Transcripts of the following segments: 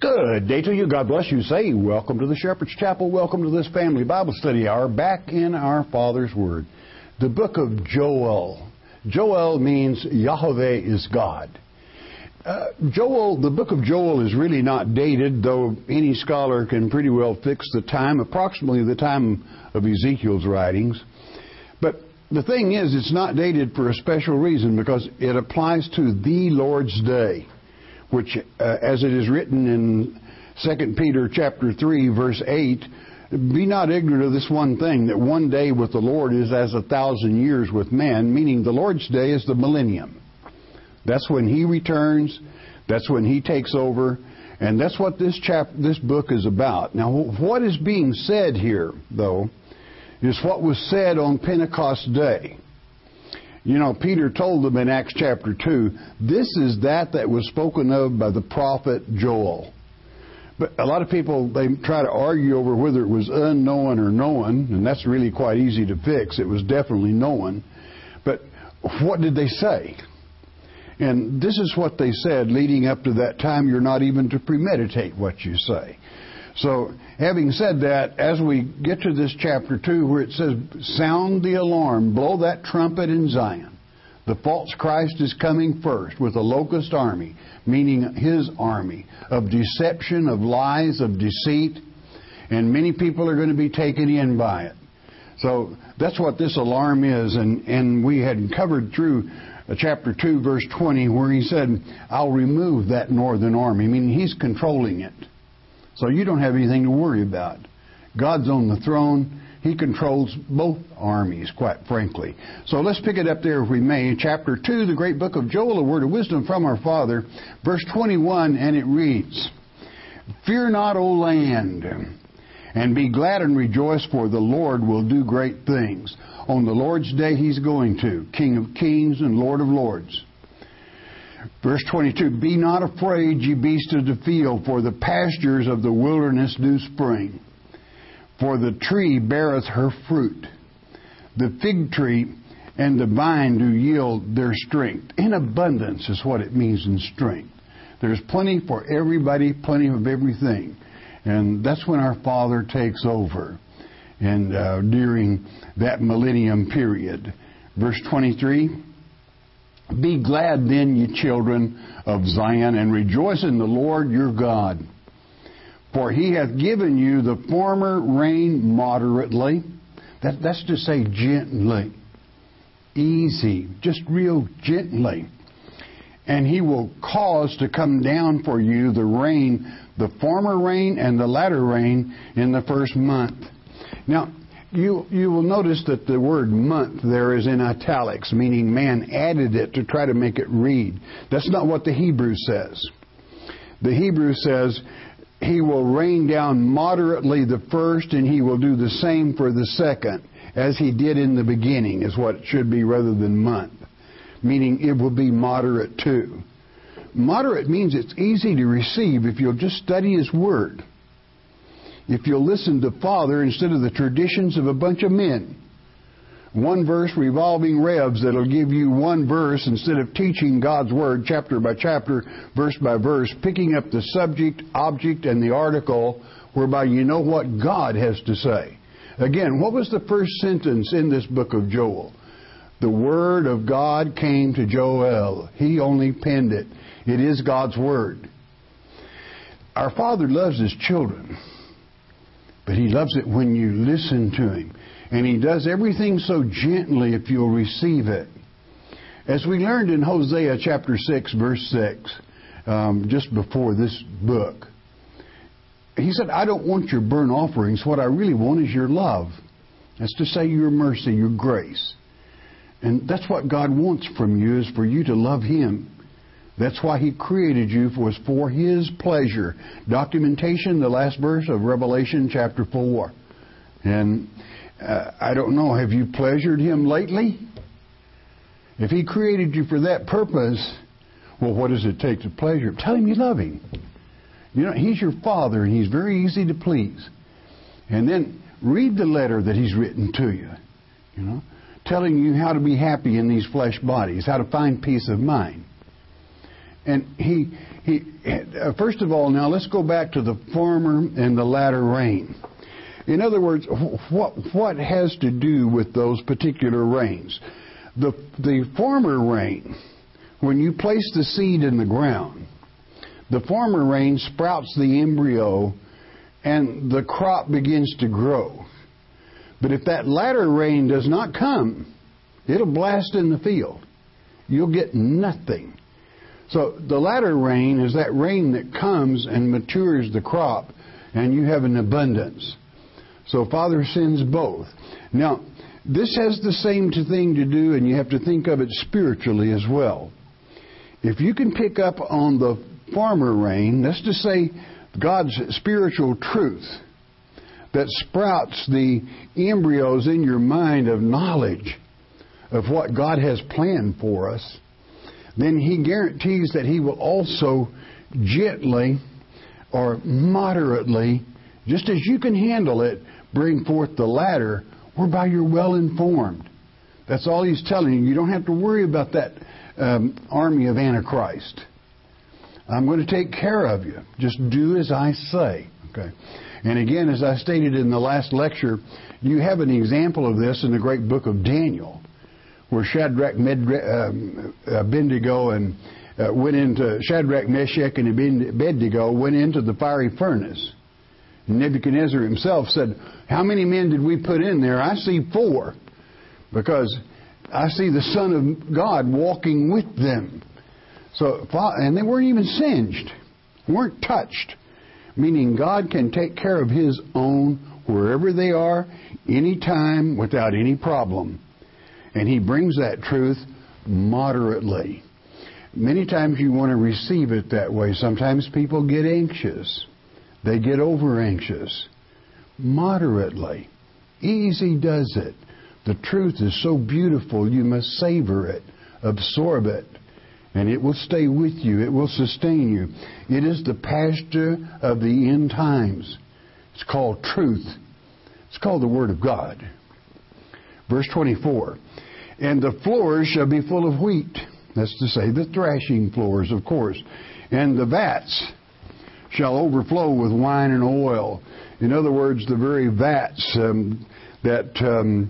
Good day to you. God bless you. Say, welcome to the Shepherd's Chapel. Welcome to this family Bible study hour back in our Father's Word. The book of Joel. Joel means Yahweh is God. The book of Joel is really not dated, though any scholar can pretty well fix the time, approximately the time of Ezekiel's writings. But the thing is, it's not dated for a special reason, because it applies to the Lord's Day, which, as it is written in 2 Peter chapter 3, verse 8, be not ignorant of this one thing, that one day with the Lord is as 1,000 years with man, meaning the Lord's Day is the millennium. That's when He returns, that's when He takes over, and that's what this book is about. Now, what is being said here, though, is what was said on Pentecost Day. You know, Peter told them in Acts chapter 2, this is that was spoken of by the prophet Joel. But a lot of people, they try to argue over whether it was unknown or known, and that's really quite easy to fix. It was definitely known. But what did they say? And this is what they said leading up to that time. You're not even to premeditate what you say. So, having said that, as we get to this chapter 2 where it says, sound the alarm, blow that trumpet in Zion. The false Christ is coming first with a locust army, meaning his army of deception, of lies, of deceit, and many people are going to be taken in by it. So, that's what this alarm is, and we had covered through chapter 2, verse 20, where he said, I'll remove that northern army, meaning he's controlling it. So you don't have anything to worry about. God's on the throne. He controls both armies, quite frankly. So let's pick it up there if we may. Chapter 2, the great book of Joel, a word of wisdom from our Father. Verse 21, and it reads, Fear not, O land, and be glad and rejoice, for the Lord will do great things. On the Lord's day He's going to, King of kings and Lord of lords. Verse 22, Be not afraid, ye beasts of the field, for the pastures of the wilderness do spring. For the tree beareth her fruit. The fig tree and the vine do yield their strength. In abundance is what it means in strength. There's plenty for everybody, plenty of everything. And that's when our Father takes over. And during that millennium period. Verse 23, Be glad then, ye children of Zion, and rejoice in the Lord your God. For He hath given you the former rain moderately. That's to say gently. Easy. Just real gently. And He will cause to come down for you the rain, the former rain and the latter rain in the first month. Now, you will notice that the word month there is in italics, meaning man added it to try to make it read. That's not what the Hebrew says. The Hebrew says, He will rain down moderately the first, and He will do the same for the second, as He did in the beginning, is what it should be rather than month. Meaning it will be moderate too. Moderate means it's easy to receive if you'll just study His Word. If you'll listen to Father instead of the traditions of a bunch of men. One verse revolving revs that'll give you one verse instead of teaching God's Word chapter by chapter, verse by verse, picking up the subject, object, and the article whereby you know what God has to say. Again, what was the first sentence in this book of Joel? The Word of God came to Joel. He only penned it. It is God's Word. Our Father loves His children. But He loves it when you listen to Him. And He does everything so gently if you'll receive it. As we learned in Hosea chapter 6, verse 6, just before this book, He said, I don't want your burnt offerings. What I really want is your love. That's to say your mercy, your grace. And that's what God wants from you, is for you to love Him. That's why He created you, was for His pleasure. Documentation, the last verse of Revelation chapter 4. And I don't know, have you pleasured Him lately? If He created you for that purpose, well, what does it take to pleasure Him? Tell Him you love Him. You know, He's your Father, and He's very easy to please. And then read the letter that He's written to you. You know, telling you how to be happy in these flesh bodies, how to find peace of mind. And first of all, now let's go back to the former and the latter rain. In other words, what has to do with those particular rains? The former rain, when you place the seed in the ground, the former rain sprouts the embryo and the crop begins to grow. But if that latter rain does not come, it'll blast in the field. You'll get nothing. So the latter rain is that rain that comes and matures the crop, and you have an abundance. So Father sends both. Now, this has the same thing to do, and you have to think of it spiritually as well. If you can pick up on the former rain, that's to say God's spiritual truth that sprouts the embryos in your mind of knowledge of what God has planned for us, then He guarantees that He will also gently or moderately, just as you can handle it, bring forth the latter, whereby you're well informed. That's all He's telling you. You don't have to worry about that army of Antichrist. I'm going to take care of you. Just do as I say. Okay. And again, as I stated in the last lecture, you have an example of this in the great book of Daniel, where Shadrach, Abednego, and went into Shadrach, Meshach, and Abednego went into the fiery furnace. And Nebuchadnezzar himself said, "How many men did we put in there? I see 4, because I see the Son of God walking with them." So, and they weren't even singed, weren't touched, meaning God can take care of His own wherever they are, anytime, without any problem. And He brings that truth moderately. Many times you want to receive it that way. Sometimes people get anxious. They get over anxious. Moderately. Easy does it. The truth is so beautiful, you must savor it, absorb it, and it will stay with you. It will sustain you. It is the pasture of the end times. It's called truth. It's called the Word of God. Verse 24. And the floors shall be full of wheat. That's to say, the thrashing floors, of course. And the vats shall overflow with wine and oil. In other words, the very vats that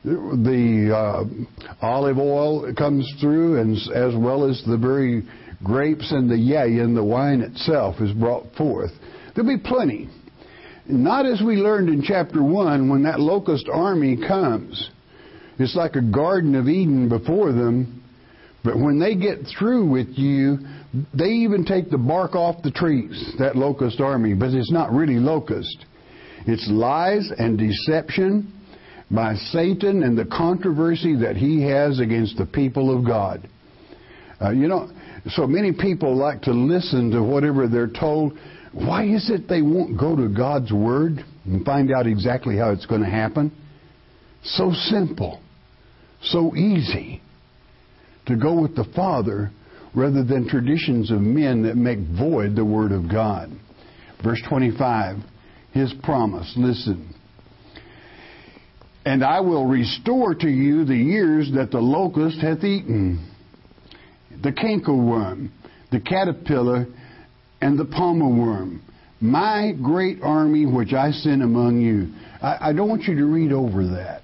the olive oil comes through, and as well as the very grapes and the wine itself is brought forth. There'll be plenty. Not as we learned in chapter 1, when that locust army comes. It's like a Garden of Eden before them. But when they get through with you, they even take the bark off the trees, that locust army. But it's not really locust. It's lies and deception by Satan and the controversy that he has against the people of God. So many people like to listen to whatever they're told. Why is it they won't go to God's Word and find out exactly how it's going to happen? So simple. So easy to go with the Father rather than traditions of men that make void the Word of God. Verse 25, His promise, listen. And I will restore to you the years that the locust hath eaten, the cankerworm, the caterpillar, and the palmer worm, my great army which I sent among you. I don't want you to read over that.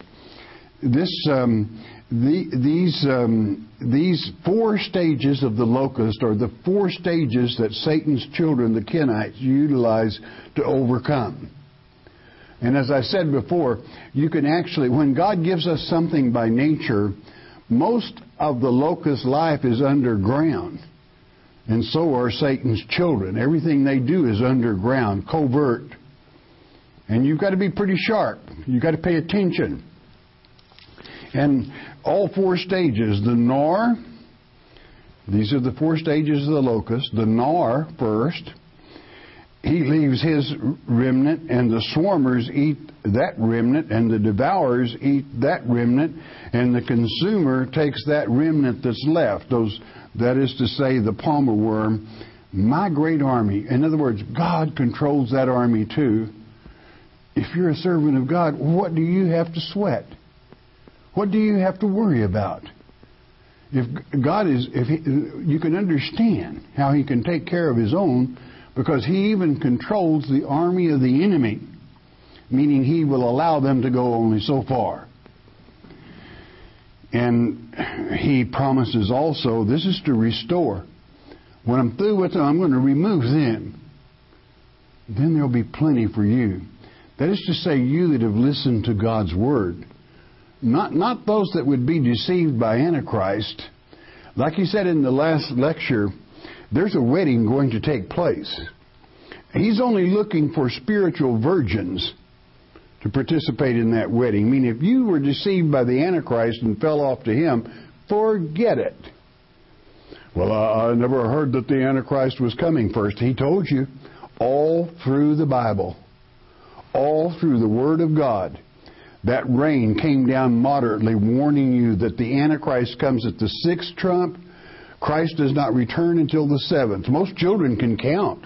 These 4 stages of the locust are the 4 stages that Satan's children, the Kenites, utilize to overcome. And as I said before, you can actually, when God gives us something by nature, most of the locust life is underground. And so are Satan's children. Everything they do is underground, covert. And you've got to be pretty sharp. You've got to pay attention. And all 4 stages, the gnawer, these are the 4 stages of the locust. The gnawer first, he leaves his remnant, and the swarmers eat that remnant, and the devourers eat that remnant, and the consumer takes that remnant that's left. That is to say, the palmer worm, my great army. In other words, God controls that army too. If you're a servant of God, what do you have to sweat? What do you have to worry about? You can understand how He can take care of His own, because He even controls the army of the enemy, meaning He will allow them to go only so far. And He promises also, this is to restore. When I'm through with them, I'm going to remove them. Then there'll be plenty for you. That is to say, you that have listened to God's Word. Not those that would be deceived by Antichrist. Like He said in the last lecture, there's a wedding going to take place. He's only looking for spiritual virgins to participate in that wedding. I mean, if you were deceived by the Antichrist and fell off to him, forget it. Well, I never heard that the Antichrist was coming first. He told you all through the Bible, all through the Word of God. That rain came down moderately, warning you that the Antichrist comes at the 6th trump. Christ does not return until the 7th. Most children can count.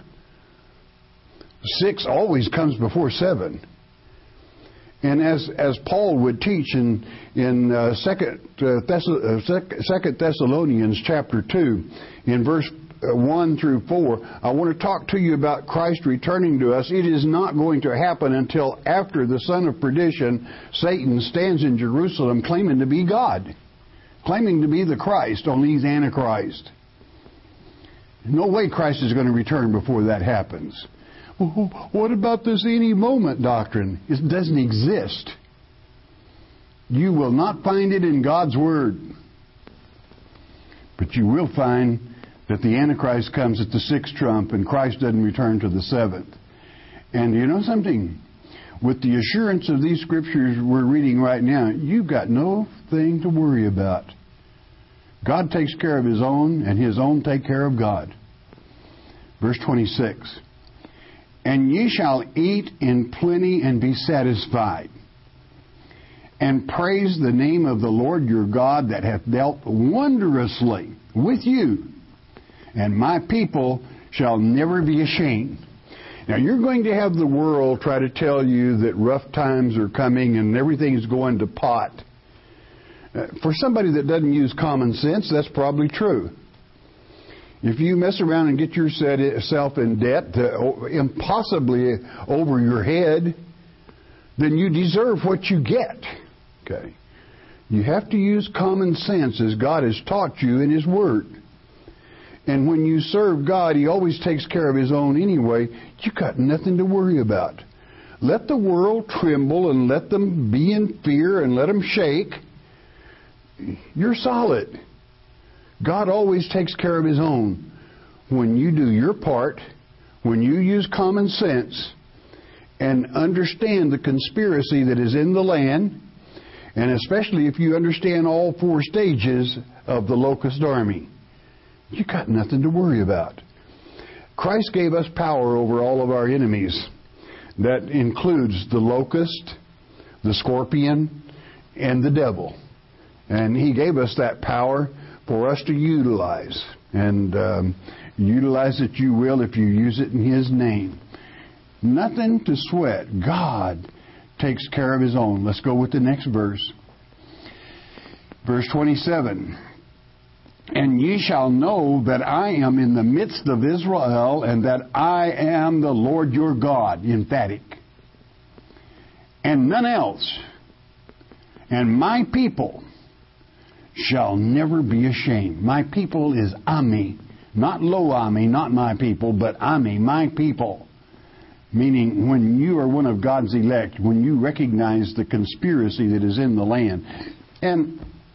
6 always comes before 7. And as Paul would teach in 2 Thessalonians chapter 2, in verse 1 through 4, I want to talk to you about Christ returning to us. It is not going to happen until after the son of perdition, Satan, stands in Jerusalem claiming to be God, claiming to be the Christ, only he's Antichrist. No way Christ is going to return before that happens. What about this any moment doctrine? It doesn't exist. You will not find it in God's Word. But you will find that the Antichrist comes at the 6th trump and Christ doesn't return to the 7th. And you know something? With the assurance of these scriptures we're reading right now, you've got no thing to worry about. God takes care of His own, and His own take care of God. Verse 26. And ye shall eat in plenty and be satisfied, and praise the name of the Lord your God that hath dealt wondrously with you, and my people shall never be ashamed. Now you're going to have the world try to tell you that rough times are coming and everything is going to pot. For somebody that doesn't use common sense, that's probably true. If you mess around and get yourself in debt impossibly over your head, then you deserve what you get. Okay. You have to use common sense as God has taught you in His Word. And when you serve God, He always takes care of His own anyway. You've got nothing to worry about. Let the world tremble and let them be in fear and let them shake. You're solid. God always takes care of His own. When you do your part, when you use common sense and understand the conspiracy that is in the land, and especially if you understand all 4 stages of the locust army, you got nothing to worry about. Christ gave us power over all of our enemies. That includes the locust, the scorpion, and the devil. And He gave us that power for us to utilize. And utilize it you will if you use it in His name. Nothing to sweat. God takes care of His own. Let's go with the next verse. Verse 27. And ye shall know that I am in the midst of Israel, and that I am the Lord your God. Emphatic. And none else. And my people shall never be ashamed. My people is Ami. Not Lo Ami, not my people, but Ami, my people. Meaning when you are one of God's elect, when you recognize the conspiracy that is in the land. And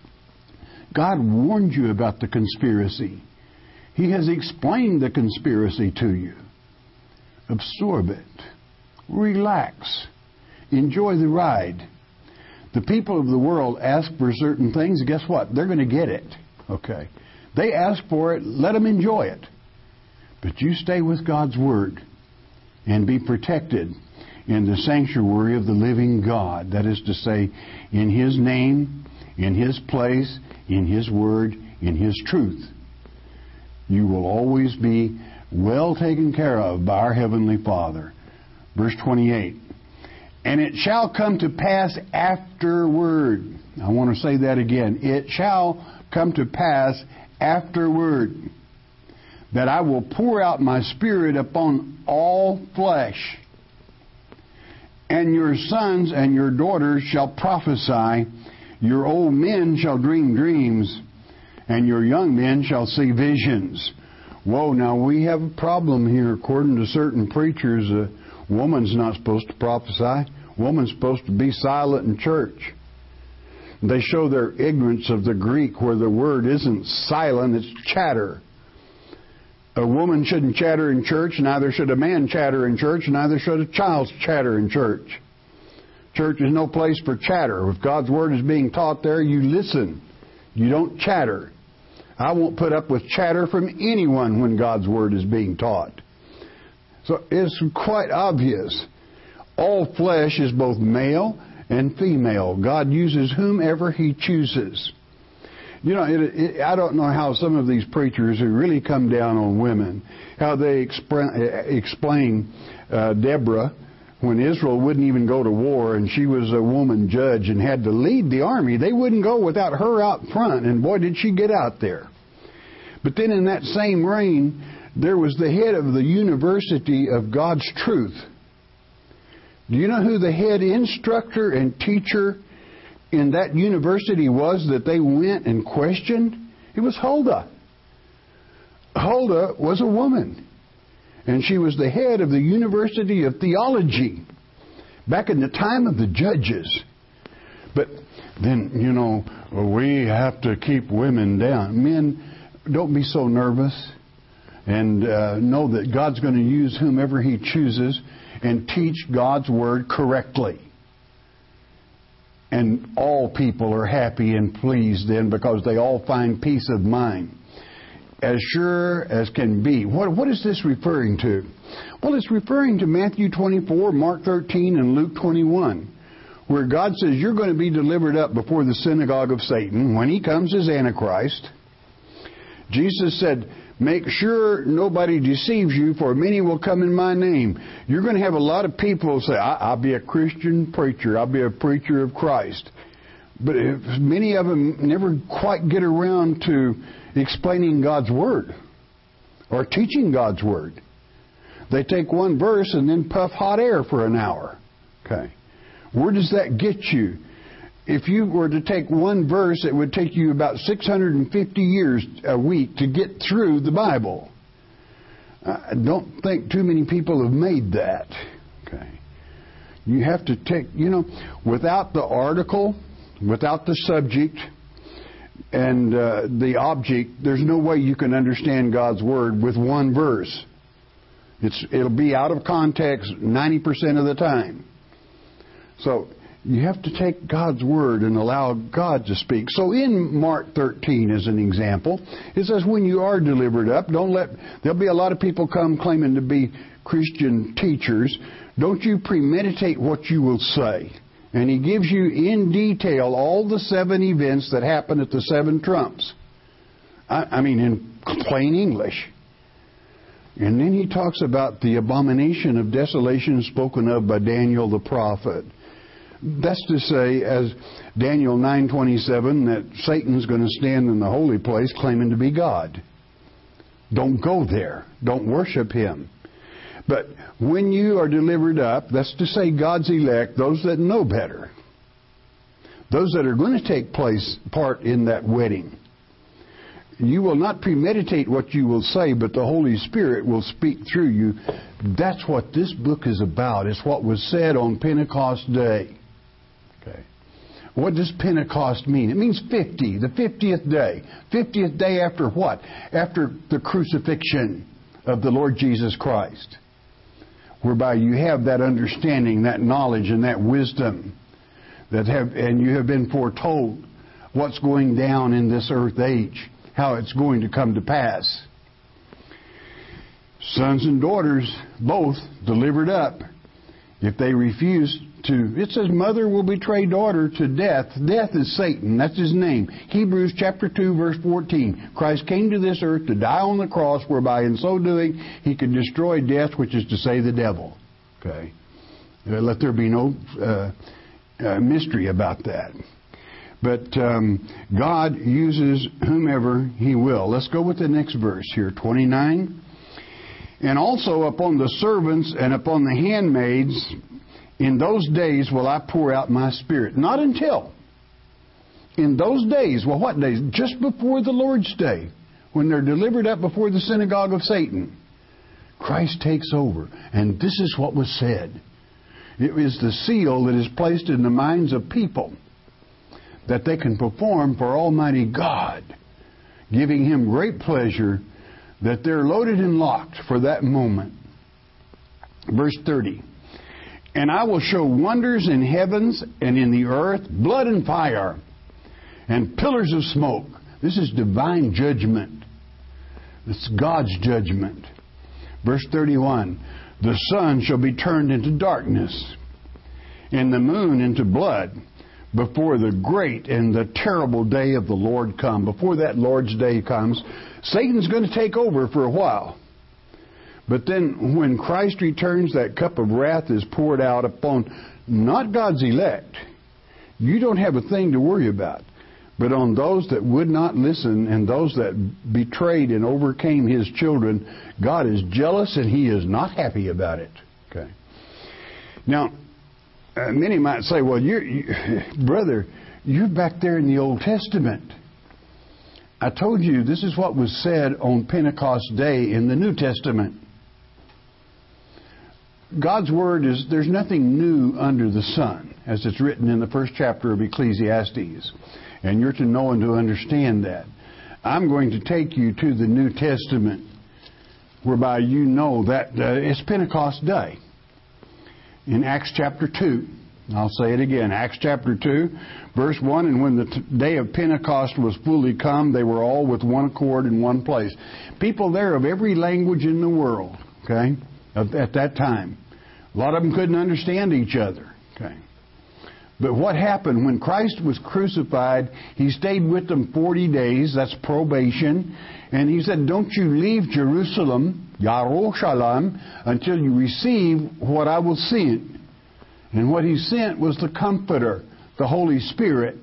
God warned you about the conspiracy. He has explained the conspiracy to you. Absorb it. Relax. Enjoy the ride. The people of the world ask for certain things. Guess what? They're going to get it. Okay. They ask for it. Let them enjoy it. But you stay with God's Word and be protected in the sanctuary of the living God. That is to say, in His name, in His place, in His Word, in His truth. You will always be well taken care of by our Heavenly Father. Verse 28. And it shall come to pass afterward. I want to say that again. It shall come to pass afterward, that I will pour out my Spirit upon all flesh. And your sons and your daughters shall prophesy, your old men shall dream dreams, and your young men shall see visions. Whoa, now we have a problem here. According to certain preachers, a woman's not supposed to prophesy. Woman's supposed to be silent in church. They show their ignorance of the Greek, where the word isn't silent, it's chatter. A woman shouldn't chatter in church, neither should a man chatter in church, neither should a child chatter in church. Church is no place for chatter. If God's Word is being taught there, you listen. You don't chatter. I won't put up with chatter from anyone when God's Word is being taught. So it's quite obvious. All flesh is both male and female. God uses whomever He chooses. You know, I don't know how some of these preachers who really come down on women, how they explain Deborah, when Israel wouldn't even go to war and she was a woman judge and had to lead the army. They wouldn't go without her out front, and boy, did she get out there. But then in that same reign, there was the head of the University of God's Truth. Do you know who the head instructor and teacher in that university was that they went and questioned? It was Huldah. Huldah was a woman. And she was the head of the University of Theology back in the time of the judges. But then, you know, we have to keep women down. Men, don't be so nervous. And know that God's going to use whomever He chooses and teach God's Word correctly. And all people are happy and pleased then, because they all find peace of mind. As sure as can be. What is this referring to? Well, it's referring to Matthew 24, Mark 13, and Luke 21, where God says you're going to be delivered up before the synagogue of Satan when he comes as Antichrist. Jesus said, make sure nobody deceives you, for many will come in my name. You're going to have a lot of people say, I'll be a Christian preacher. I'll be a preacher of Christ. But many of them never quite get around to explaining God's Word or teaching God's Word. They take one verse and then puff hot air for an hour. Okay. Where does that get you? If you were to take one verse, it would take you about 650 years a week to get through the Bible. I don't think too many people have made that. Okay. You have to take, without the article, without the subject, and the object, there's no way you can understand God's Word with one verse. It'll be out of context 90% of the time. So you have to take God's Word and allow God to speak. So in Mark 13, as an example, it says when you are delivered up, there'll be a lot of people come claiming to be Christian teachers. Don't you premeditate what you will say. And He gives you in detail all the 7 events that happen at the 7 trumps. I mean, in plain English. And then He talks about the abomination of desolation spoken of by Daniel the prophet. That's to say, as Daniel 9:27, that Satan's going to stand in the holy place claiming to be God. Don't go there. Don't worship him. But when you are delivered up, that's to say God's elect, those that know better, those that are going to take part in that wedding, you will not premeditate what you will say, but the Holy Spirit will speak through you. That's what this book is about. It's what was said on Pentecost Day. Okay. What does Pentecost mean? It means 50, the 50th day. 50th day after what? After the crucifixion of the Lord Jesus Christ. Whereby you have that understanding, that knowledge, and that wisdom, and you have been foretold what's going down in this earth age, how it's going to come to pass. Sons and daughters, both delivered up. If they refuse to, it says mother will betray daughter to death. Death is Satan. That's his name. Hebrews chapter 2 verse 14. Christ came to this earth to die on the cross, whereby in so doing He could destroy death, which is to say the devil. Okay. Let there be no mystery about that. But God uses whomever He will. Let's go with the next verse here, 29. And also upon the servants and upon the handmaids, in those days will I pour out my Spirit. Not until. In those days. Well, what days? Just before the Lord's Day, when they're delivered up before the synagogue of Satan, Christ takes over. And this is what was said. It is the seal that is placed in the minds of people that they can perform for Almighty God, giving Him great pleasure that they're loaded and locked for that moment. Verse 30. And I will show wonders in heavens and in the earth, blood and fire, and pillars of smoke. This is divine judgment. It's God's judgment. Verse 31. The sun shall be turned into darkness, and the moon into blood, before the great and the terrible day of the Lord come. Before that Lord's day comes, Satan's going to take over for a while. But then when Christ returns, that cup of wrath is poured out upon not God's elect. You don't have a thing to worry about. But on those that would not listen and those that betrayed and overcame His children, God is jealous and He is not happy about it. Okay. Now, many might say, well, brother, you're back there in the Old Testament. I told you this is what was said on Pentecost Day in the New Testament. God's Word is, there's nothing new under the sun, as it's written in the first chapter of Ecclesiastes. And you're to know and to understand that. I'm going to take you to the New Testament, whereby you know that it's Pentecost Day. In Acts chapter 2. I'll say it again. Acts chapter 2, verse 1. And when the day of Pentecost was fully come, they were all with one accord in one place. People there of every language in the world, okay, at that time. A lot of them couldn't understand each other, okay. But what happened when Christ was crucified, He stayed with them 40 days. That's probation. And He said, don't you leave Jerusalem, Yerushalayim, until you receive what I will send. And what He sent was the Comforter, the Holy Spirit.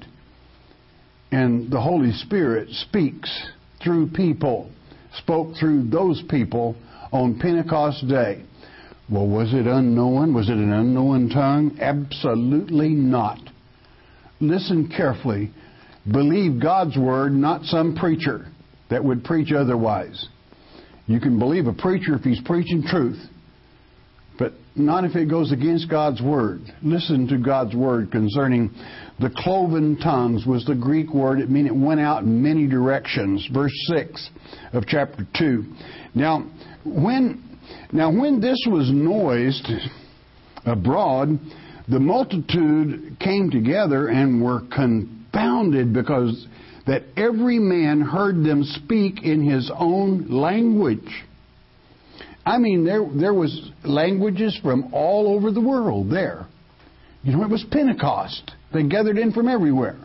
And the Holy Spirit speaks through people, spoke through those people on Pentecost Day. Well, was it unknown? Was it an unknown tongue? Absolutely not. Listen carefully. Believe God's Word, not some preacher that would preach otherwise. You can believe a preacher if he's preaching truth, but not if it goes against God's Word. Listen to God's Word concerning the cloven tongues was the Greek word. It means it went out in many directions. Verse 6 of chapter 2. Now, when this was noised abroad, the multitude came together and were confounded, because that every man heard them speak in his own language. I mean, there was languages from all over the world there. You know, it was Pentecost. They gathered in from everywhere.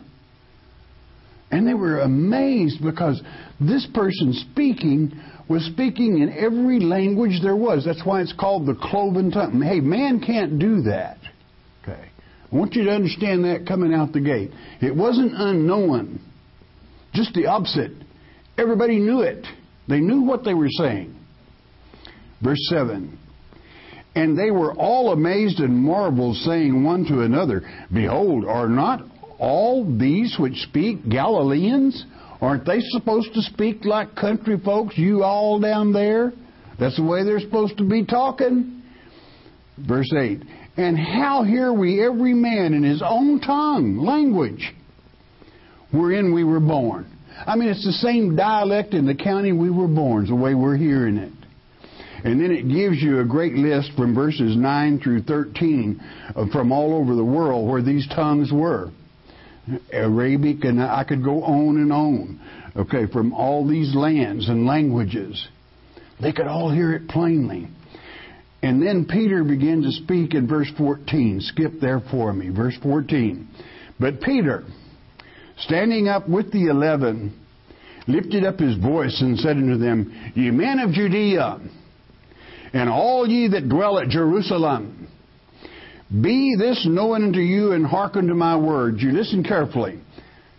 And they were amazed, because this person was speaking in every language there was. That's why it's called the cloven tongue. Hey, man can't do that. Okay. I want you to understand that coming out the gate. It wasn't unknown. Just the opposite. Everybody knew it. They knew what they were saying. Verse 7. And they were all amazed and marveled, saying one to another, Behold, are not all these which speak Galileans? Aren't they supposed to speak like country folks, you all down there? That's the way they're supposed to be talking. Verse 8. And how hear we every man in his own tongue, language, wherein we were born? I mean, it's the same dialect in the county we were born, the way we're hearing it. And then it gives you a great list from verses 9 through 13 from all over the world where these tongues were. Arabic, and I could go on and on. Okay, from all these lands and languages. They could all hear it plainly. And then Peter began to speak in verse 14. Skip there for me. Verse 14. But Peter, standing up with the 11, lifted up his voice and said unto them, Ye men of Judea, and all ye that dwell at Jerusalem, be this known unto you, and hearken to my words. You listen carefully.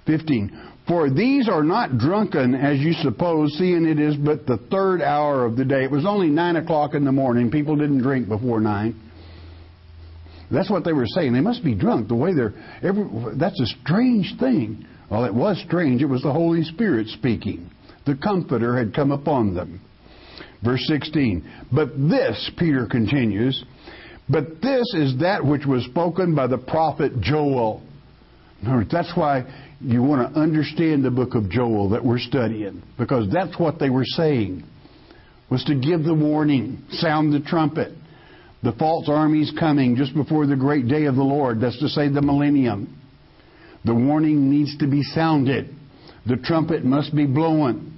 15. For these are not drunken, as you suppose, seeing it is but the third hour of the day. It was only 9 o'clock in the morning. People didn't drink before 9. That's what they were saying. They must be drunk. The way that's a strange thing. Well, it was strange. It was the Holy Spirit speaking. The Comforter had come upon them. Verse 16. But this, Peter continues, but this is that which was spoken by the prophet Joel. That's why you want to understand the book of Joel that we're studying, because that's what they were saying, was to give the warning, sound the trumpet. The false army's coming just before the great day of the Lord. That's to say the millennium. The warning needs to be sounded. The trumpet must be blown.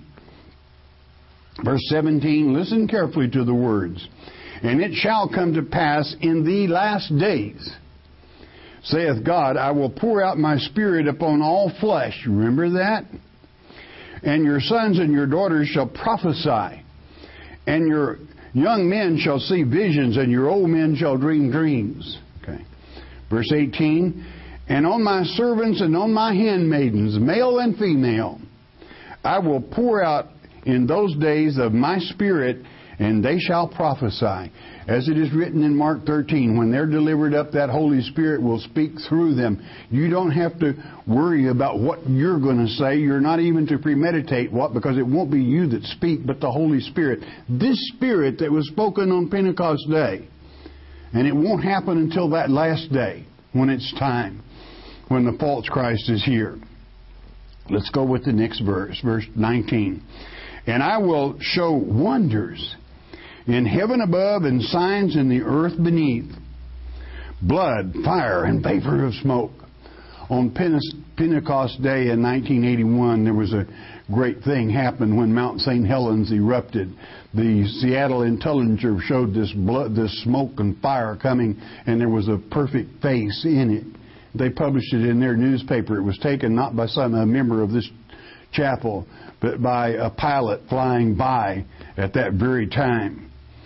Verse 17, listen carefully to the words. And it shall come to pass in the last days, saith God, I will pour out my Spirit upon all flesh. Remember that? And your sons and your daughters shall prophesy. And your young men shall see visions, and your old men shall dream dreams. Okay. Verse 18, and on my servants and on my handmaidens, male and female, I will pour out in those days of my Spirit, and they shall prophesy. As it is written in Mark 13, when they're delivered up, that Holy Spirit will speak through them. You don't have to worry about what you're going to say. You're not even to premeditate what, because it won't be you that speak, but the Holy Spirit. This Spirit that was spoken on Pentecost Day. And it won't happen until that last day, when it's time, when the false Christ is here. Let's go with the next verse, verse 19. And I will show wonders in heaven above and signs in the earth beneath, blood, fire, and vapor of smoke. On Pentecost Day in 1981, there was a great thing happened when Mount St. Helens erupted. The Seattle Intelligencer showed this blood, this smoke and fire coming, and there was a perfect face in it. They published it in their newspaper. It was taken not by a member of this chapel, but by a pilot flying by at that very time.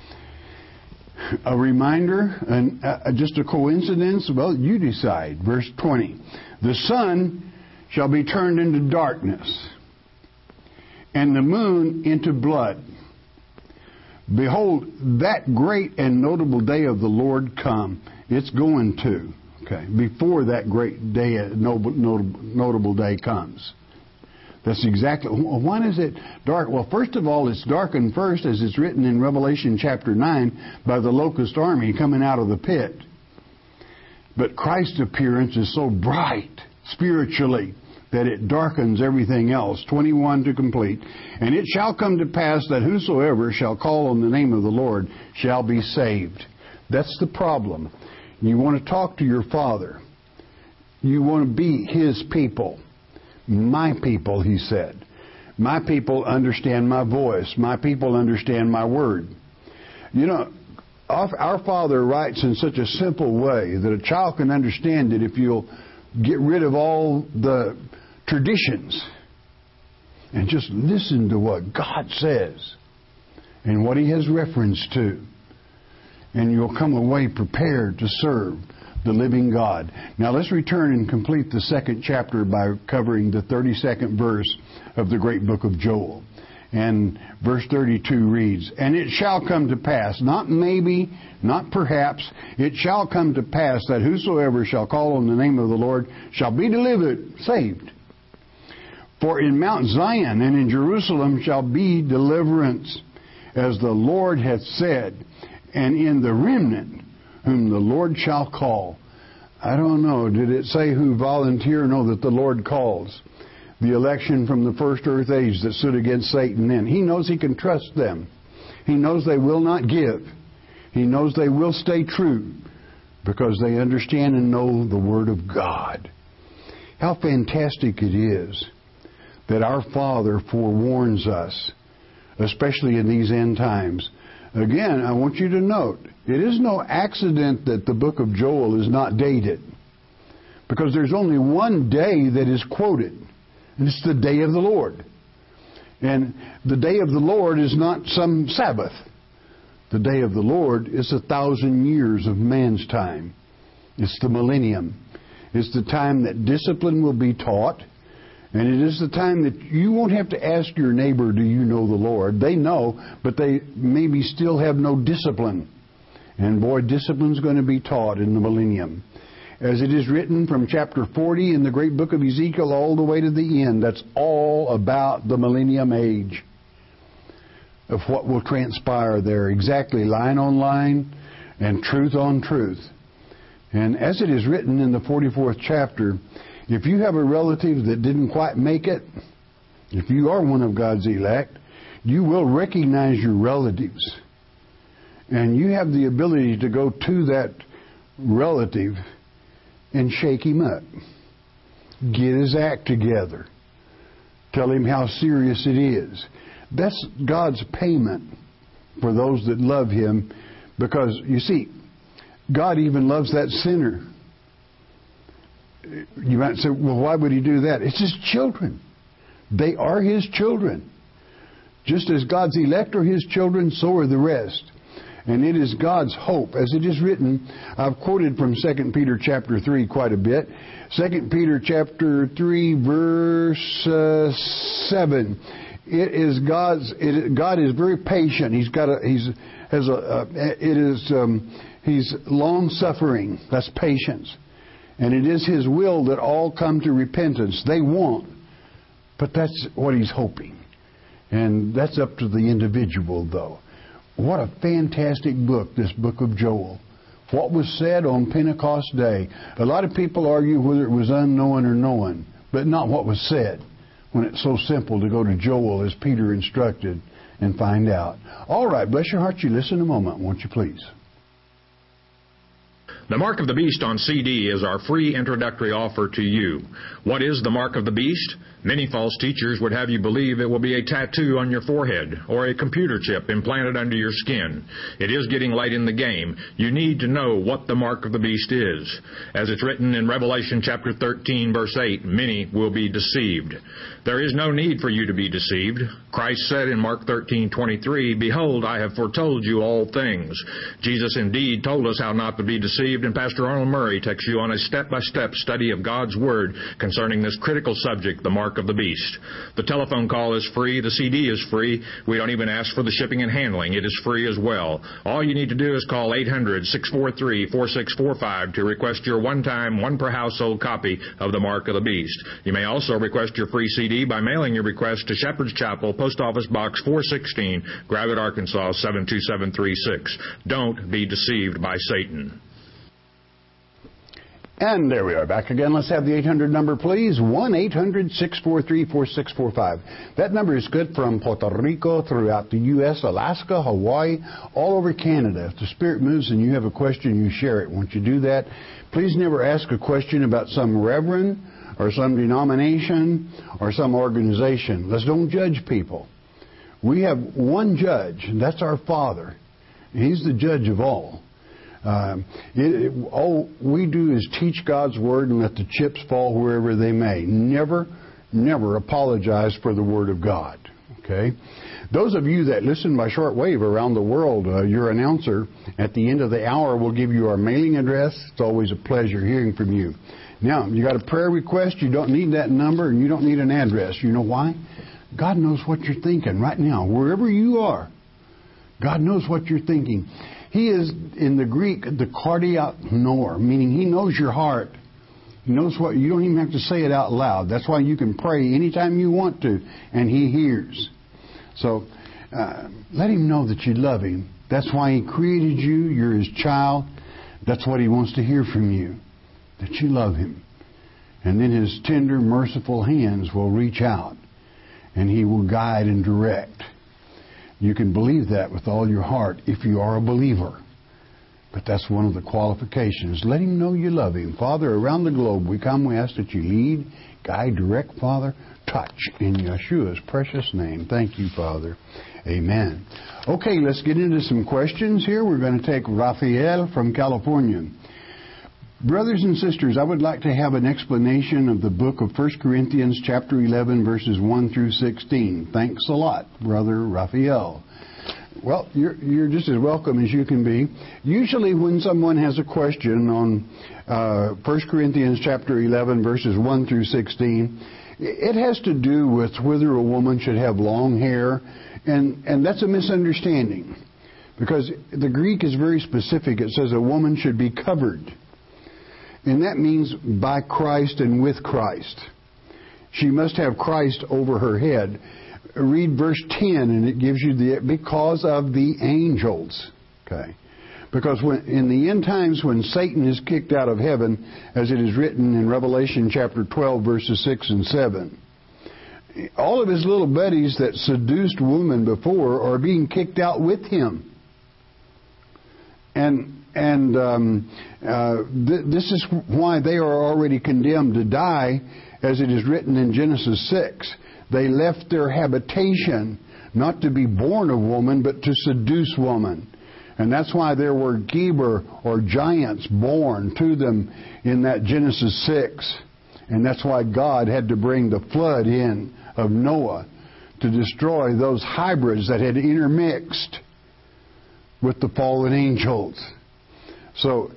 A reminder, and just a coincidence? Well, you decide. Verse 20. The sun shall be turned into darkness, and the moon into blood. Behold, that great and notable day of the Lord come. It's going to. Okay, before that great day, notable day comes. That's exactly. Why is it dark? Well, first of all, it's darkened first, as it's written in Revelation chapter 9, by the locust army coming out of the pit. But Christ's appearance is so bright spiritually that it darkens everything else. 21 to complete. And it shall come to pass that whosoever shall call on the name of the Lord shall be saved. That's the problem. You want to talk to your Father. You want to be His people. My people, He said. My people understand my voice. My people understand my word. You know, our Father writes in such a simple way that a child can understand it if you'll get rid of all the traditions and just listen to what God says and what He has reference to. And you'll come away prepared to serve the living God. Now let's return and complete the second chapter by covering the 32nd verse of the great book of Joel. And verse 32 reads, and it shall come to pass, not maybe, not perhaps, it shall come to pass that whosoever shall call on the name of the Lord shall be delivered, saved. For in Mount Zion and in Jerusalem shall be deliverance, as the Lord hath said, and in the remnant whom the Lord shall call. I don't know. Did it say who volunteer? No, that the Lord calls. The election from the first earth age that stood against Satan then. He knows He can trust them. He knows they will not give. He knows they will stay true because they understand and know the Word of God. How fantastic it is that our Father forewarns us, especially in these end times. Again, I want you to note, it is no accident that the book of Joel is not dated. Because there's only one day that is quoted. And it's the day of the Lord. And the day of the Lord is not some Sabbath. The day of the Lord is 1,000 years of man's time. It's the millennium. It's the time that discipline will be taught. And it is the time that you won't have to ask your neighbor, do you know the Lord? They know, but they maybe still have no discipline. And boy, discipline's going to be taught in the millennium. As it is written from chapter 40 in the great book of Ezekiel all the way to the end, that's all about the millennium age, of what will transpire there, exactly line on line and truth on truth. And as it is written in the 44th chapter, if you have a relative that didn't quite make it, if you are one of God's elect, you will recognize your relatives. And you have the ability to go to that relative and shake him up. Get his act together. Tell him how serious it is. That's God's payment for those that love Him, because, you see, God even loves that sinner. You might say, well, why would He do that? It's His children. They are His children. Just as God's elect are His children, so are the rest. And it is God's hope. As it is written, I've quoted from 2 Peter chapter 3 quite a bit. 2 Peter chapter 3 verse 7. God is very patient. He's long suffering. That's patience. And it is His will that all come to repentance. They won't. But that's what He's hoping. And that's up to the individual, though. What a fantastic book, this book of Joel. What was said on Pentecost Day. A lot of people argue whether it was unknown or known, but not what was said, when it's so simple to go to Joel as Peter instructed and find out. All right, bless your heart, you listen a moment, won't you please? The Mark of the Beast on CD is our free introductory offer to you. What is the Mark of the Beast? Many false teachers would have you believe it will be a tattoo on your forehead or a computer chip implanted under your skin. It is getting late in the game. You need to know what the Mark of the Beast is. As it's written in Revelation chapter 13, verse 8, many will be deceived. There is no need for you to be deceived. Christ said in Mark 13:23, "Behold, I have foretold you all things." Jesus indeed told us how not to be deceived, and Pastor Arnold Murray takes you on a step-by-step study of God's Word concerning this critical subject, the Mark of the Beast. The telephone call is free. The CD is free. We don't even ask for the shipping and handling. It is free as well. All you need to do is call 800-643-4645 to request your one-time, one-per-household copy of the Mark of the Beast. You may also request your free CD by mailing your request to Shepherd's Chapel, Post Office Box 416, Gravette, Arkansas 72736. Don't be deceived by Satan. And there we are, back again. Let's have the 800 number, please. 1-800-643-4645. That number is good from Puerto Rico, throughout the U.S., Alaska, Hawaii, all over Canada. If the Spirit moves and you have a question, you share it. Once you do that, please never ask a question about some reverend or some denomination or some organization. Let's don't judge people. We have one judge, and that's our Father. He's the judge of all. All we do is teach God's Word and let the chips fall wherever they may. Never apologize for the Word of God. Okay? Those of you that listen by shortwave around the world, your announcer at the end of the hour will give you our mailing address. It's always a pleasure hearing from you. Now, you got a prayer request, you don't need that number, and you don't need an address. You know why? God knows what you're thinking right now. Wherever you are, God knows what you're thinking. He is, in the Greek, the cardiac knower, meaning He knows your heart. He knows what, you don't even have to say it out loud. That's why you can pray anytime you want to, and He hears. So, let Him know that you love Him. That's why He created you. You're His child. That's what He wants to hear from you, that you love Him. And then His tender, merciful hands will reach out, and He will guide and direct. You can believe that with all your heart if you are a believer. But that's one of the qualifications. Let Him know you love Him. Father, around the globe we come, we ask that you lead, guide, direct, Father, touch in Yeshua's precious name. Thank you, Father. Amen. Okay, let's get into some questions here. We're going to take Raphael from California. Brothers and sisters, I would like to have an explanation of the book of 1 Corinthians chapter 11, verses 1 through 16. Thanks a lot, Brother Raphael. Well, you're just as welcome as you can be. Usually when someone has a question on 1 Corinthians chapter 11, verses 1 through 16, It has to do with whether a woman should have long hair, and that's a misunderstanding. Because the Greek is very specific. It says a woman should be covered. And that means by Christ and with Christ. She must have Christ over her head. Read verse 10, and it gives you because of the angels. Okay. Because in the end times, when Satan is kicked out of heaven, as it is written in Revelation chapter 12, verses 6 and 7, all of his little buddies that seduced women before are being kicked out with him. This is why they are already condemned to die, as it is written in Genesis 6. They left their habitation not to be born of woman, but to seduce woman. And that's why there were Geber, or giants, born to them in that Genesis 6. And that's why God had to bring the flood in of Noah to destroy those hybrids that had intermixed with the fallen angels. So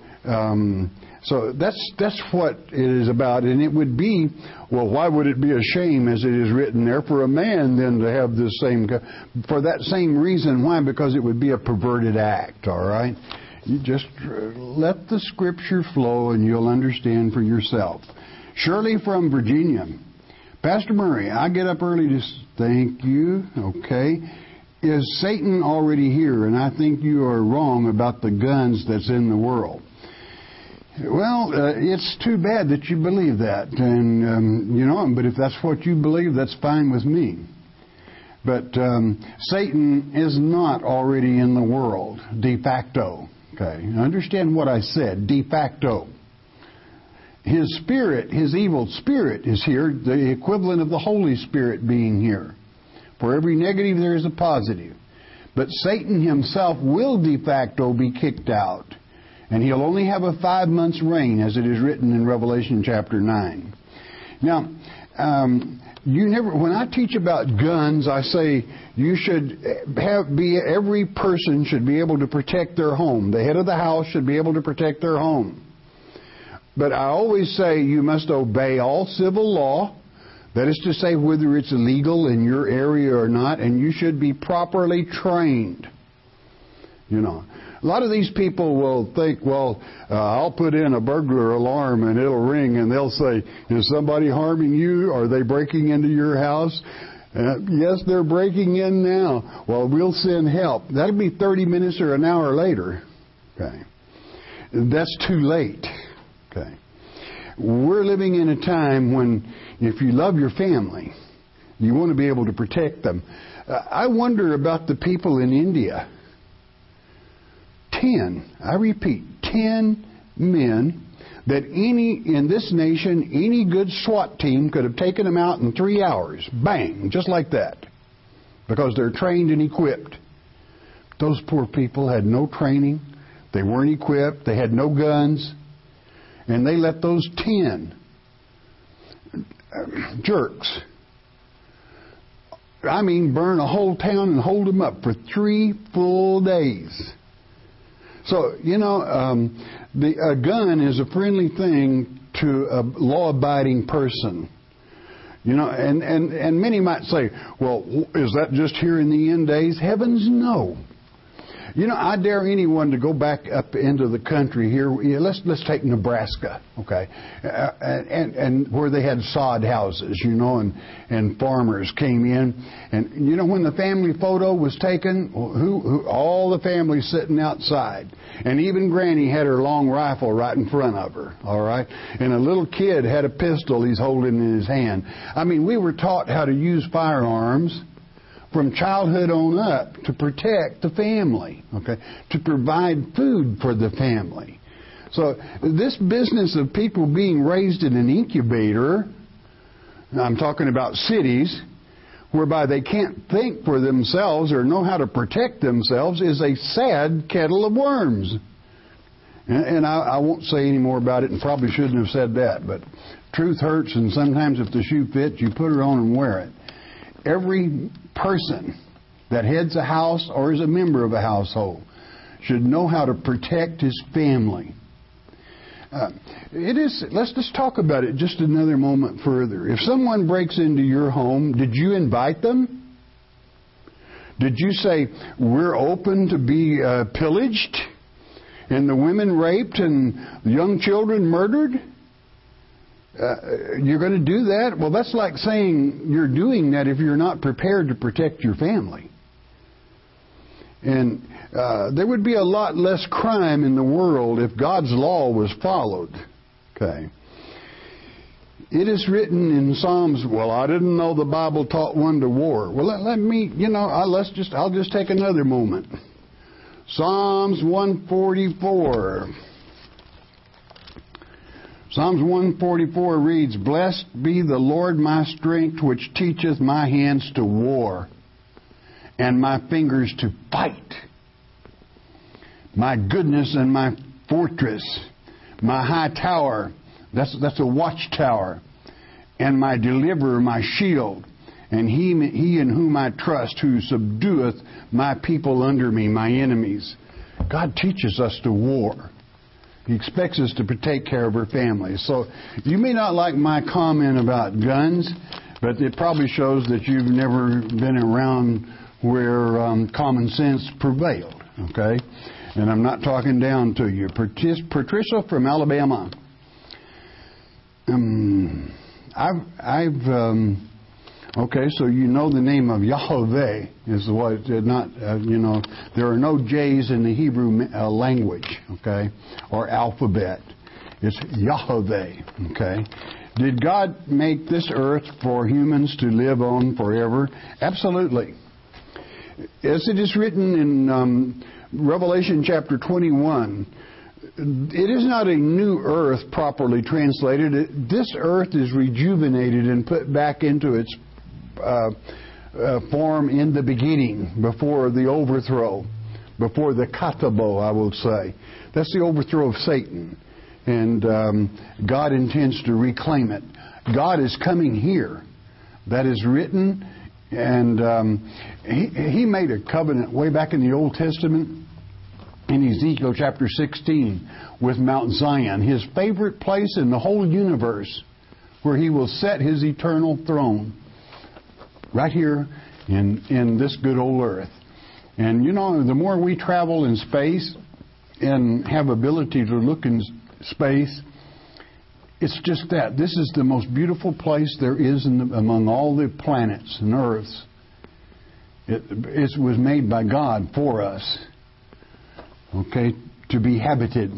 that's what it is about. And it would be, well, why would it be a shame, as it is written there, for a man then to have this same, for that same reason? Why? Because it would be a perverted act, all right? You just let the Scripture flow and you'll understand for yourself. Shirley from Virginia. Pastor Murray, I get up early to thank you, okay? Is Satan already here? And I think you are wrong about the guns that's in the world. Well, it's too bad that you believe that. And, but if that's what you believe, that's fine with me. But Satan is not already in the world, de facto. Okay, understand what I said, de facto. His spirit, his evil spirit is here, the equivalent of the Holy Spirit being here. For every negative, there is a positive. But Satan himself will de facto be kicked out. And he'll only have a 5 months reign, as it is written in Revelation chapter 9. Now, when I teach about guns, I say you should every person should be able to protect their home. The head of the house should be able to protect their home. But I always say you must obey all civil law. That is to say, whether it's illegal in your area or not, and you should be properly trained. A lot of these people will think, I'll put in a burglar alarm and it'll ring, and they'll say, is somebody harming you? Are they breaking into your house? Yes, they're breaking in now. Well, we'll send help. That'll be 30 minutes or an hour later. Okay. That's too late. Okay. We're living in a time when, if you love your family, you want to be able to protect them. I wonder about the people in India. 10 men that in this nation, any good SWAT team could have taken them out in 3 hours. Bang, just like that. Because they're trained and equipped. Those poor people had no training. They weren't equipped. They had no guns. And they let those 10 jerks, burn a whole town and hold them up for 3 full days. So, a gun is a friendly thing to a law-abiding person. And many might say, well, is that just here in the end days? Heavens, no. I dare anyone to go back up into the country here. Let's take Nebraska, okay, and where they had sod houses, and farmers came in, and when the family photo was taken, who all the family sitting outside, and even Granny had her long rifle right in front of her, all right, and a little kid had a pistol he's holding in his hand. We were taught how to use firearms from childhood on up to protect the family, okay, to provide food for the family. So this business of people being raised in an incubator, I'm talking about cities, whereby they can't think for themselves or know how to protect themselves, is a sad kettle of worms. And I won't say any more about it, and probably shouldn't have said that, but truth hurts, and sometimes if the shoe fits, you put it on and wear it. Every person that heads a house or is a member of a household should know how to protect his family. Let's just talk about it just another moment further. If someone breaks into your home, did you invite them? Did you say, we're open to be pillaged and the women raped and the young children murdered? You're going to do that? Well, that's like saying you're doing that if you're not prepared to protect your family. And there would be a lot less crime in the world if God's law was followed. Okay. It is written in Psalms, well, I didn't know the Bible taught one to war. Well, I'll just take another moment. Psalms 144. Psalms 144 reads, Blessed be the Lord my strength, which teacheth my hands to war, and my fingers to fight. My goodness and my fortress, my high tower, that's a watchtower, and my deliverer, my shield, and he in whom I trust, who subdueth my people under me, my enemies. God teaches us to war. He expects us to take care of our families. So you may not like my comment about guns, but it probably shows that you've never been around where common sense prevailed. Okay? And I'm not talking down to you. Patricia from Alabama. Okay, so you know the name of Yahweh is what, there are no J's in the Hebrew language, okay, or alphabet. It's Yahweh, okay. Did God make this earth for humans to live on forever? Absolutely. As it is written in Revelation chapter 21, it is not a new earth properly translated. This earth is rejuvenated and put back into its form in the beginning, before the overthrow, before the katabo, I will say. That's the overthrow of Satan. And God intends to reclaim it. God is coming here. That is written. And he made a covenant way back in the Old Testament, in Ezekiel chapter 16, with Mount Zion, his favorite place in the whole universe, where he will set his eternal throne. Right here in this good old earth. And the more we travel in space and have ability to look in space, it's just that. This is the most beautiful place there is among all the planets and earths. It was made by God for us, okay, to be habited.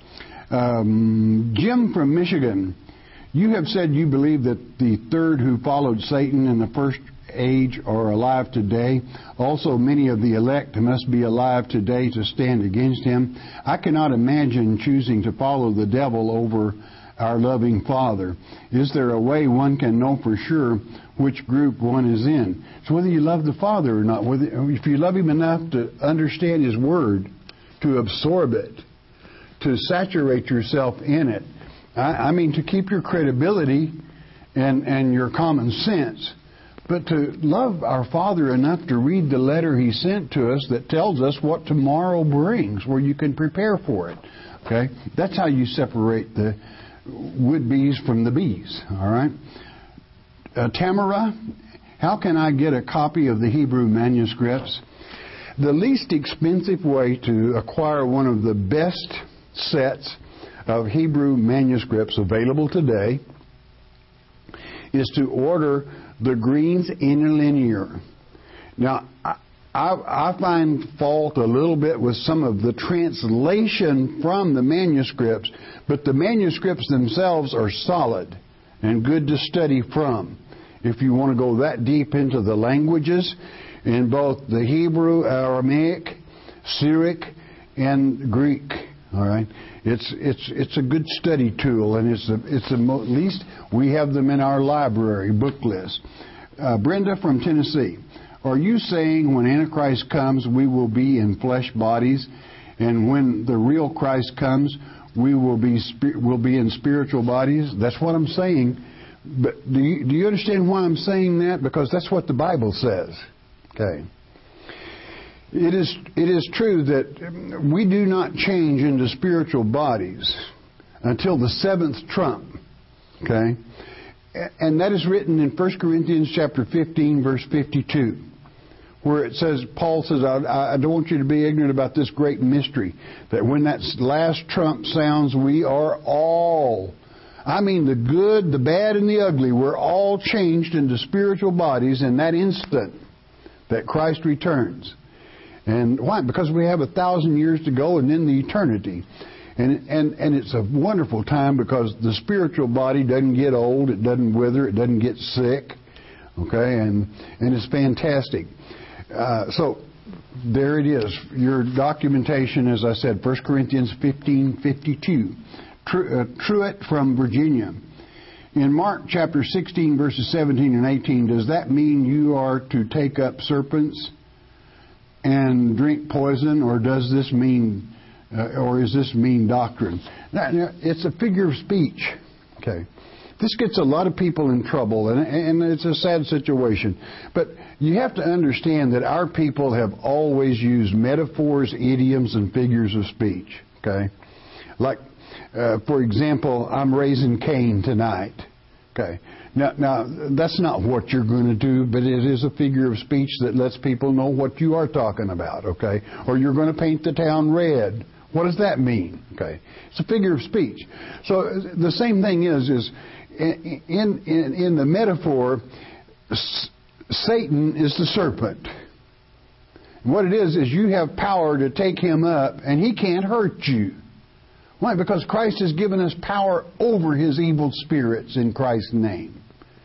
Jim from Michigan, you have said you believe that the third who followed Satan in the first age are alive today. Also, many of the elect must be alive today to stand against him. I cannot imagine choosing to follow the devil over our loving Father. Is there a way one can know for sure which group one is in? So whether you love the Father or not, if you love him enough to understand his word, to absorb it, to saturate yourself in it, I mean to keep your credibility and your common sense, but to love our Father enough to read the letter he sent to us that tells us what tomorrow brings, where you can prepare for it. Okay? That's how you separate the would-be's from the bees. All right? Tamara, how can I get a copy of the Hebrew manuscripts? The least expensive way to acquire one of the best sets of Hebrew manuscripts available today is to order the Green's Interlinear. Now, I find fault a little bit with some of the translation from the manuscripts, but the manuscripts themselves are solid and good to study from. If you want to go that deep into the languages, in both the Hebrew, Aramaic, Syriac, and Greek. All right, it's a good study tool, and at least we have them in our library book list. Brenda from Tennessee, are you saying when Antichrist comes we will be in flesh bodies, and when the real Christ comes we will be in spiritual bodies? That's what I'm saying. But do you understand why I'm saying that? Because that's what the Bible says. Okay. It is true that we do not change into spiritual bodies until the seventh trump. Okay? And that is written in 1 Corinthians chapter 15, verse 52, where it says, Paul says, I don't want you to be ignorant about this great mystery, that when that last trump sounds, we are all, I mean the good, the bad, and the ugly, we're all changed into spiritual bodies in that instant that Christ returns. And why? Because we have 1,000 years to go and then the eternity. And it's a wonderful time because the spiritual body doesn't get old, it doesn't wither, it doesn't get sick. Okay, and it's fantastic. So there it is. Your documentation, as I said, 1 Corinthians 15:52. Truett from Virginia. In Mark chapter 16, verses 17 and 18, does that mean you are to take up serpents and drink poison, or does this mean, or is this mean doctrine? Now, it's a figure of speech. Okay, this gets a lot of people in trouble, and it's a sad situation. But you have to understand that our people have always used metaphors, idioms, and figures of speech. Okay, like for example, I'm raising Cain tonight. Okay. Now, that's not what you're going to do, but it is a figure of speech that lets people know what you are talking about, okay? Or you're going to paint the town red. What does that mean? Okay. It's a figure of speech. So the same thing is in the metaphor, Satan is the serpent. And what it is you have power to take him up, and he can't hurt you. Why? Because Christ has given us power over his evil spirits in Christ's name.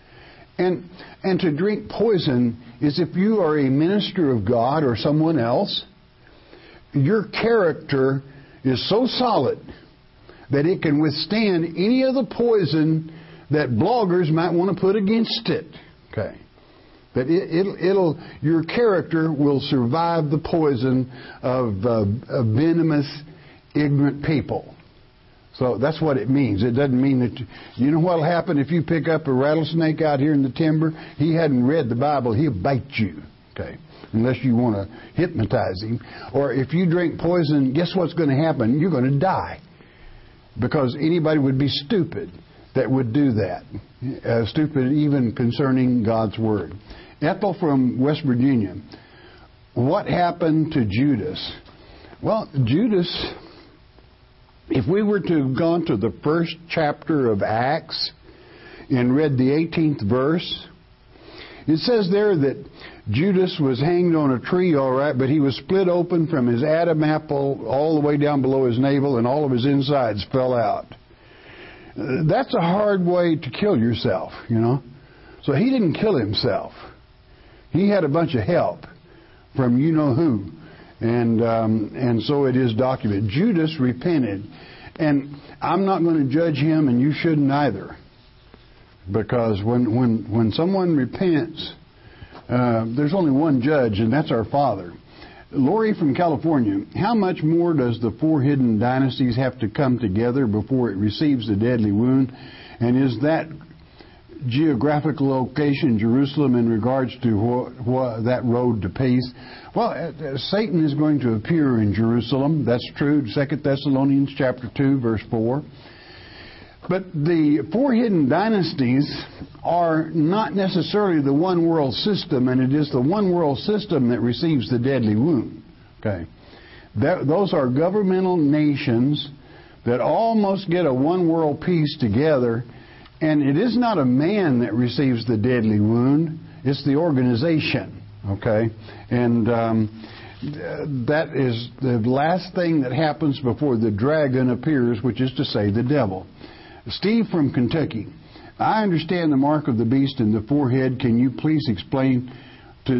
And to drink poison is if you are a minister of God or someone else, your character is so solid that it can withstand any of the poison that bloggers might want to put against it. Okay. That your character will survive the poison of venomous, ignorant people. So that's what it means. It doesn't mean that... You know what will happen if you pick up a rattlesnake out here in the timber? He hadn't read the Bible. He'll bite you. Okay. Unless you want to hypnotize him. Or if you drink poison, guess what's going to happen? You're going to die. Because anybody would be stupid that would do that. Stupid even concerning God's Word. Ethel from West Virginia. What happened to Judas? Well, Judas... If we were to have gone to the first chapter of Acts and read the 18th verse, it says there that Judas was hanged on a tree, all right, but he was split open from his Adam apple all the way down below his navel, and all of his insides fell out. That's a hard way to kill yourself, you know. So he didn't kill himself. He had a bunch of help from you-know-who. And so it is documented. Judas repented. And I'm not going to judge him, and you shouldn't either. Because when someone repents, there's only one judge, and that's our Father. Lori from California, how much more does the four hidden dynasties have to come together before it receives the deadly wound? And is that geographic location Jerusalem in regards to that road to peace? Well, Satan is going to appear in Jerusalem. That's true. 2 Thessalonians chapter 2, verse 4. But the four hidden dynasties are not necessarily the one world system, and it is the one world system that receives the deadly wound. Okay, those are governmental nations that almost get a one world peace together. And it is not a man that receives the deadly wound. It's the organization. Okay? And that is the last thing that happens before the dragon appears, which is to say the devil. Steve from Kentucky. I understand the mark of the beast in the forehead. Can you please explain to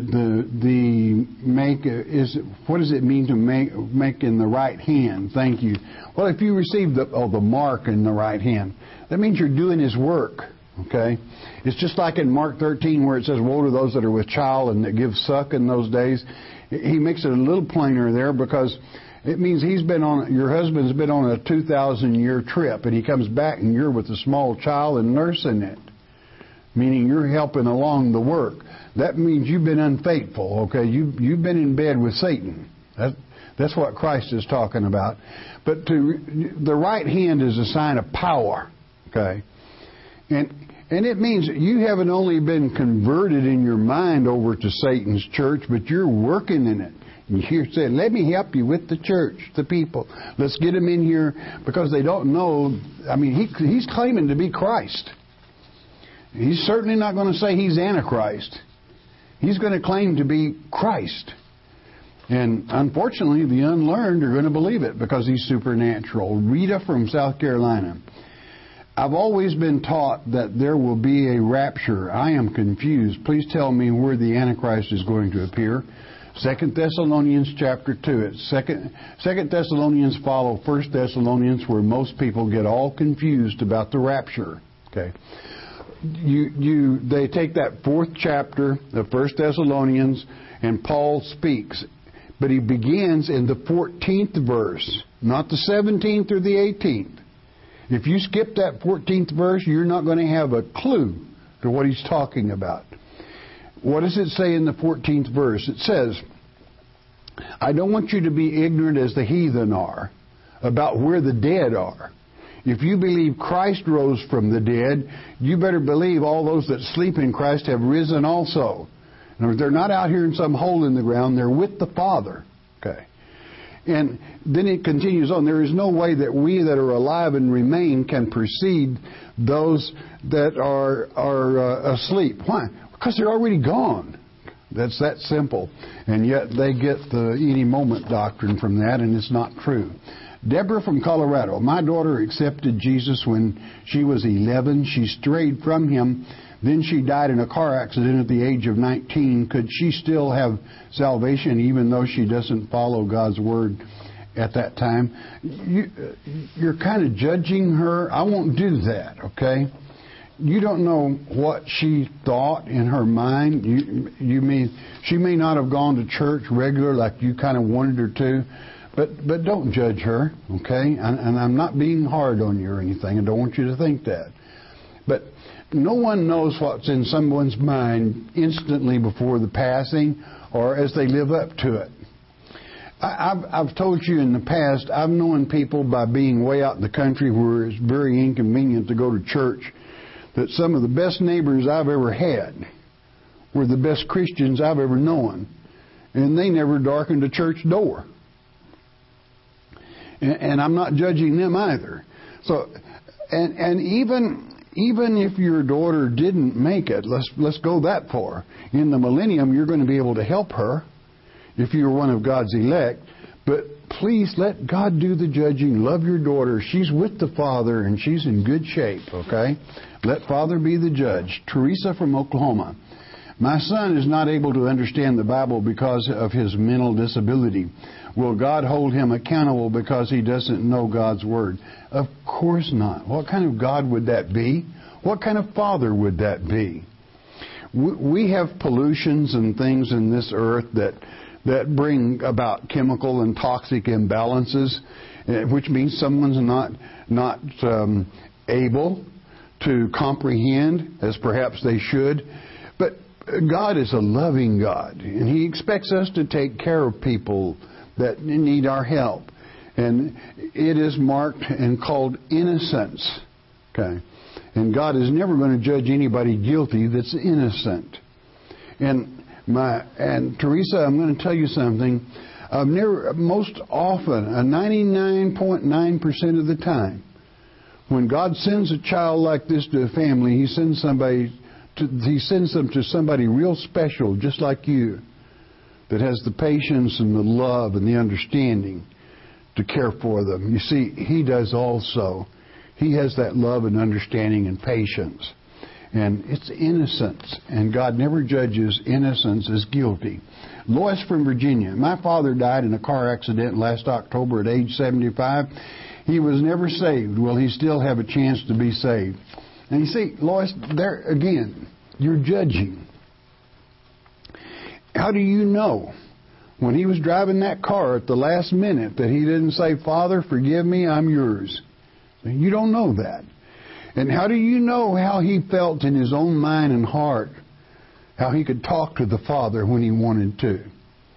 what does it mean to make in the right hand? Thank you. Well, if you receive the mark in the right hand, that means you're doing His work. Okay? It's just like in Mark 13 where it says, woe to those that are with child and that give suck in those days. He makes it a little plainer there because it means your husband's been on a 2,000-year trip, and he comes back and you're with a small child and nursing it. Meaning you're helping along the work. That means you've been unfaithful, okay? You've been in bed with Satan. That's what Christ is talking about. But the right hand is a sign of power. Okay? And it means you haven't only been converted in your mind over to Satan's church, but you're working in it. And you're saying, let me help you with the church, the people. Let's get them in here because they don't know. I mean, he's claiming to be Christ. He's certainly not going to say he's Antichrist. He's going to claim to be Christ. And unfortunately, the unlearned are going to believe it because he's supernatural. Rita from South Carolina. I've always been taught that there will be a rapture. I am confused. Please tell me where the Antichrist is going to appear. 2 Thessalonians chapter 2. Second Thessalonians follow 1 Thessalonians, where most people get all confused about the rapture. Okay. They take that 4th chapter of 1 Thessalonians, and Paul speaks. But he begins in the 14th verse, not the 17th or the 18th. If you skip that 14th verse, you're not going to have a clue to what he's talking about. What does it say in the 14th verse? It says, I don't want you to be ignorant as the heathen are about where the dead are. If you believe Christ rose from the dead, you better believe all those that sleep in Christ have risen also. In other words, they're not out here in some hole in the ground. They're with the Father. Okay. And then it continues on. There is no way that we that are alive and remain can precede those that are asleep. Why? Because they're already gone. That's that simple. And yet they get the any moment doctrine from that, and it's not true. Deborah from Colorado. My daughter accepted Jesus when she was 11. She strayed from him. Then she died in a car accident at the age of 19. Could she still have salvation even though she doesn't follow God's Word at that time? You're kind of judging her. I won't do that, okay? You don't know what she thought in her mind. She may not have gone to church regular like you kind of wanted her to. But don't judge her, okay? And I'm not being hard on you or anything. I don't want you to think that. But no one knows what's in someone's mind instantly before the passing or as they live up to it. I've told you in the past, I've known people by being way out in the country where it's very inconvenient to go to church, that some of the best neighbors I've ever had were the best Christians I've ever known. And they never darkened a church door. And I'm not judging them either. So, and even if your daughter didn't make it, let's go that far. In the millennium, you're going to be able to help her if you're one of God's elect. But please let God do the judging. Love your daughter. She's with the Father and she's in good shape, okay? Let Father be the judge. Teresa from Oklahoma. My son is not able to understand the Bible because of his mental disability. Will God hold him accountable because he doesn't know God's Word? Of course not. What kind of God would that be? What kind of father would that be? We have pollutions and things in this earth that bring about chemical and toxic imbalances, which means someone's not able to comprehend as perhaps they should. But God is a loving God, and He expects us to take care of people that need our help. And it is marked and called innocence. Okay? And God is never going to judge anybody guilty that's innocent. And Teresa, I'm going to tell you something. Most often, 99.9% of the time, when God sends a child like this to a family, He sends them to somebody real special, just like you, that has the patience and the love and the understanding to care for them. You see, He does also. He has that love and understanding and patience. And it's innocence. And God never judges innocence as guilty. Lois from Virginia. My father died in a car accident last October at age 75. He was never saved. Will he still have a chance to be saved? And you see, Lois, there again, you're judging. How do you know when he was driving that car at the last minute that he didn't say, Father, forgive me, I'm yours? You don't know that. And how do you know how he felt in his own mind and heart, how he could talk to the Father when he wanted to?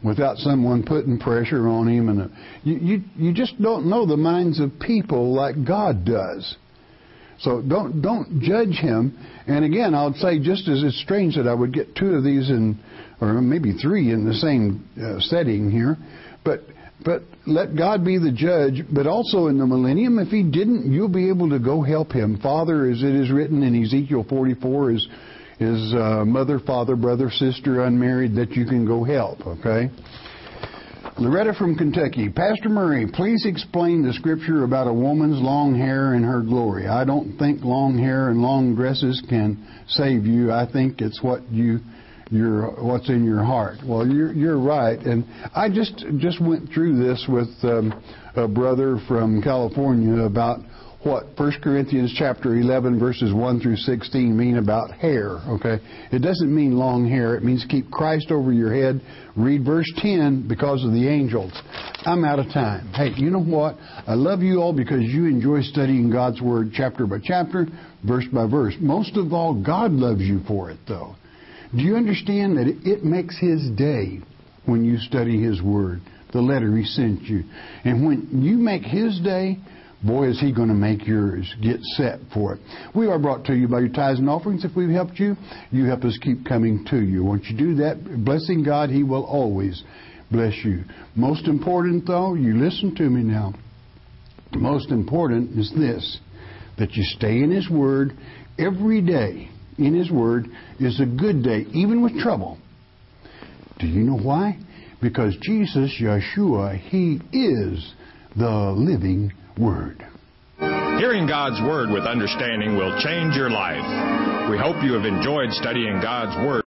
without someone putting pressure on him. And you just don't know the minds of people like God does. So don't judge him. And again, I'll say, just as it's strange that I would get two of these or maybe three in the same setting here, but let God be the judge. But also in the millennium, if he didn't, you'll be able to go help him. Father, as it is written in Ezekiel 44, is mother, father, brother, sister, unmarried, that you can go help, okay? Loretta from Kentucky. Pastor Murray, please explain the scripture about a woman's long hair and her glory. I don't think long hair and long dresses can save you. I think it's what's in your heart. Well, you're right. And I just went through this with a brother from California about what 1 Corinthians chapter 11 verses 1 through 16 mean about hair, okay? It doesn't mean long hair. It means keep Christ over your head. Read verse 10, because of the angels. I'm out of time. Hey, you know what? I love you all because you enjoy studying God's Word chapter by chapter, verse by verse. Most of all, God loves you for it, though. Do you understand that it makes His day when you study His Word, the letter He sent you? And when you make His day, boy, is He going to make yours. Get set for it. We are brought to you by your tithes and offerings. If we've helped you, you help us keep coming to you. Once you do that, blessing God, He will always bless you. Most important, though, you listen to me now. Most important is this, that you stay in His Word. Every day in His Word is a good day, even with trouble. Do you know why? Because Jesus, Yeshua, He is the living Word. Hearing God's Word with understanding will change your life. We hope you have enjoyed studying God's Word.